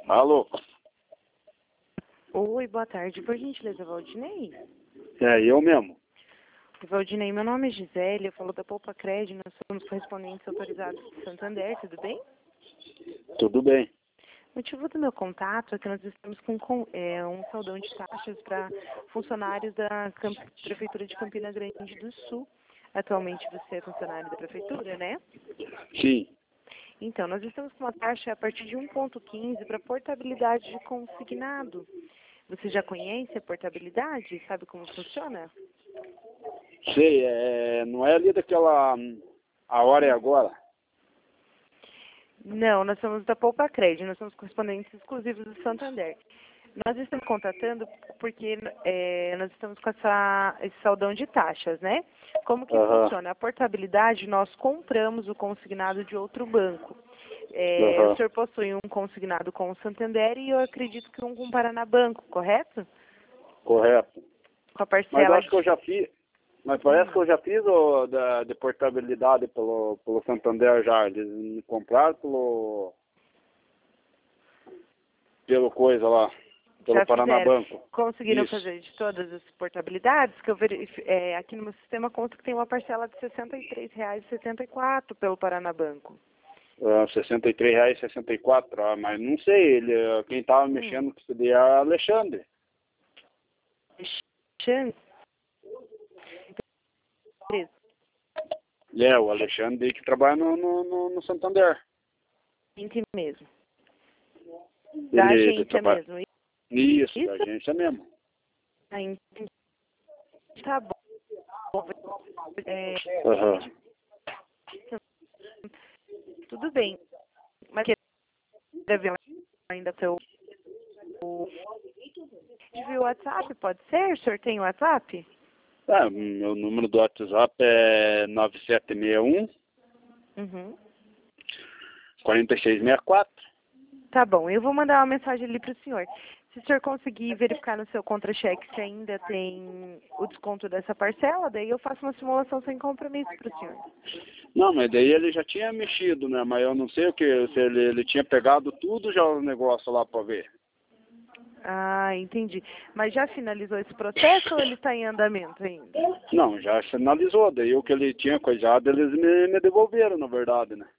Alô? Oi, boa tarde. Por gentileza, Valdinei? É, eu mesmo. Valdinei, meu nome é Gisele, eu falo da Poupa Cred, nós somos correspondentes autorizados de Santander, tudo bem? Tudo bem. O motivo do meu contato é que nós estamos com um saldão de taxas para funcionários da Prefeitura de Campina Grande do Sul. Atualmente você é funcionário da Prefeitura, né? Sim. Então, nós estamos com uma taxa a partir de 1,15 para portabilidade de consignado. Você já conhece a portabilidade? Sabe como funciona? Sei, não é ali daquela... A hora é agora? Não, nós somos da Poupa Cred, nós somos correspondentes exclusivos do Santander. Nós estamos contatando porque nós estamos com esse saldão de taxas, né? Como que funciona? A portabilidade, nós compramos o consignado de outro banco. O senhor possui um consignado com o Santander e eu acredito que um com o Paraná Banco, correto? Correto. Com a parcela Mas acho que eu já fiz... Mas parece que eu já fiz de portabilidade pelo Santander já. Eles me compraram pelo coisa lá. Pelo Já Paraná fizeram. Banco. Conseguiram Isso. fazer de todas as portabilidades, que eu aqui no meu sistema conta que tem uma parcela de R$ 63,64 pelo Paraná Banco. R$ 63,64. Ah, mas não sei, quem estava mexendo com isso daí é o Alexandre. O Alexandre que trabalha no Santander. Gente mesmo. Da agência mesmo. Isso, da agência mesmo. Tá bom. Tudo bem. Mas quer ver ainda seu o WhatsApp, pode ser? O senhor tem o WhatsApp? Meu número do WhatsApp é 9761 4664. Tá bom, eu vou mandar uma mensagem ali para o senhor. Se o senhor conseguir verificar no seu contra-cheque se ainda tem o desconto dessa parcela, daí eu faço uma simulação sem compromisso para o senhor. Não, mas daí ele já tinha mexido, né? Mas eu não sei se ele tinha pegado tudo já o negócio lá para ver. Ah, entendi. Mas já finalizou esse processo ou ele está em andamento ainda? Não, já finalizou. Daí o que ele tinha coisado, eles me devolveram, na verdade, né?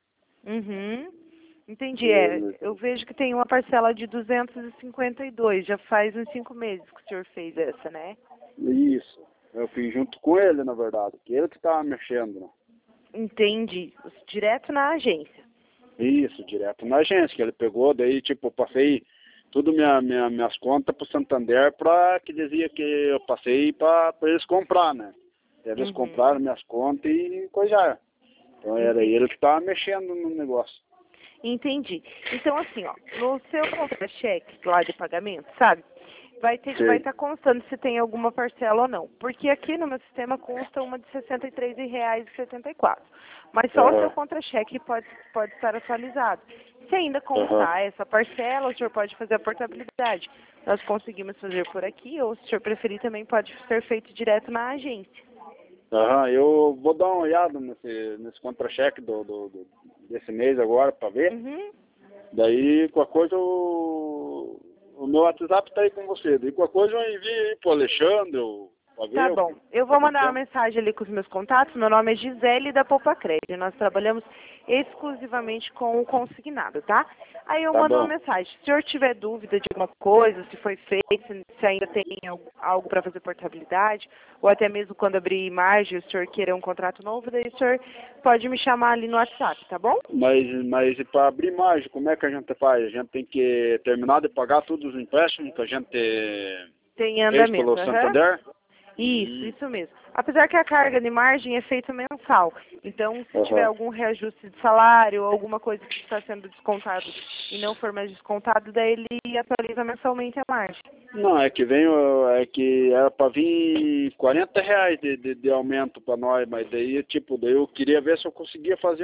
Entendi, eu vejo que tem uma parcela de 252, já faz uns 5 meses que o senhor fez essa, né? Isso, eu fiz junto com ele, na verdade, que ele que estava mexendo, né? Entendi, direto na agência. Isso, direto na agência, que ele pegou, daí tipo, eu passei tudo minhas contas pro Santander que dizia que eu passei para eles comprar, né? Eles compraram minhas contas e coisaram. Então era ele que estava mexendo no negócio. Entendi. Então, assim, ó, no seu contra-cheque lá de pagamento, sabe? Vai estar constando se tem alguma parcela ou não. Porque aqui no meu sistema consta uma de R$ 63,74. Mas só o seu contra-cheque pode estar atualizado. Se ainda constar essa parcela, o senhor pode fazer a portabilidade. Nós conseguimos fazer por aqui, ou se o senhor preferir, também pode ser feito direto na agência. Eu vou dar uma olhada nesse contra-cheque desse mês agora para ver. Daí, qualquer coisa, o meu WhatsApp está aí com você. Daí, qualquer coisa eu envio aí pro Alexandre, para ver. Tá bom. Eu vou mandar uma mensagem ali com os meus contatos. Meu nome é Gisele da Poupa Cred. Nós trabalhamos exclusivamente com o consignado, tá? Aí eu mando uma mensagem. Se o senhor tiver dúvida de alguma coisa, se foi feito, se ainda tem algo para fazer portabilidade, ou até mesmo quando abrir margem, o senhor querer um contrato novo, daí o senhor pode me chamar ali no WhatsApp, tá bom? Mas para abrir margem, como é que a gente faz? A gente tem que terminar de pagar todos os empréstimos que a gente tem andamento, fez pelo Santander? Isso mesmo. Apesar que a carga de margem é feita mensal. Então, se tiver algum reajuste de salário ou alguma coisa que está sendo descontado e não for mais descontado, daí ele atualiza mensalmente a margem. Não, é que era para vir R$ 40 de aumento para nós, mas daí eu queria ver se eu conseguia fazer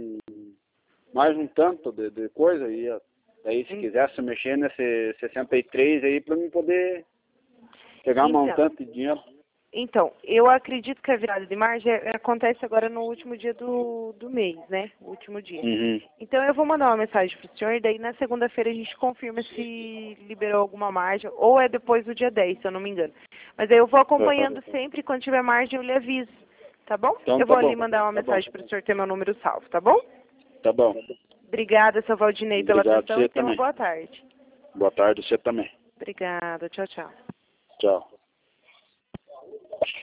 mais um tanto de coisa, e daí se quisesse mexer nesse 63 aí para mim poder pegar um tanto de dinheiro. Então, eu acredito que a virada de margem acontece agora no último dia do mês, né? O último dia. Uhum. Então, eu vou mandar uma mensagem para o senhor, daí na segunda-feira a gente confirma se liberou alguma margem, ou é depois do dia 10, se eu não me engano. Mas aí eu vou acompanhando sempre, quando tiver margem eu lhe aviso, tá bom? Então, Eu tá vou ali bom. mandar uma Tá bom. mensagem para o senhor ter meu número salvo, tá bom? Tá bom. Obrigada, seu Valdinei, pela Obrigado, atenção você e tenha uma também. boa tarde. Boa tarde, você também. Obrigada, tchau, tchau. Tchau.